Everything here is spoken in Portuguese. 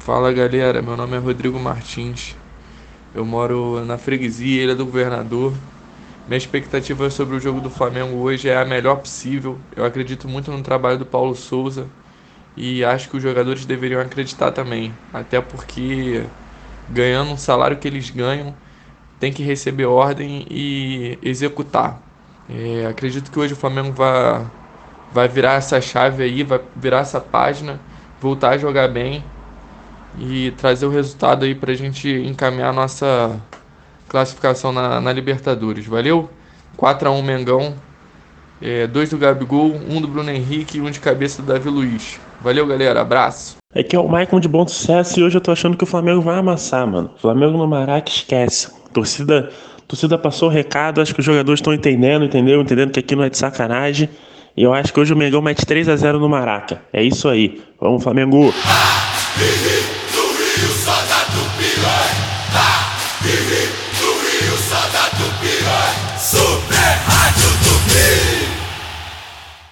Fala galera, meu nome é Rodrigo Martins. Eu moro na freguesia Ilha do Governador. Minha expectativa sobre o jogo do Flamengo hoje é a melhor possível. Eu acredito muito no trabalho do Paulo Souza e acho que os jogadores deveriam acreditar também. Até porque, ganhando um salário que eles ganham, tem que receber ordem e executar. Acredito que hoje o Flamengo vai virar essa chave aí, vai virar essa página, voltar a jogar bem e trazer o resultado aí pra gente encaminhar a nossa classificação na Libertadores. Valeu? 4-1 Mengão, 2 do Gabigol, um do Bruno Henrique e um de cabeça do Davi Luiz. Valeu, galera. Abraço. Aqui é o Maicon de Bom Sucesso e hoje eu tô achando que o Flamengo vai amassar, mano. Flamengo no Maraca esquece. Torcida passou o recado, acho que os jogadores estão entendendo, entendendo que aqui não é de sacanagem. E eu acho que hoje o Mengão mete 3-0 no Maraca. É isso aí. Vamos, Flamengo!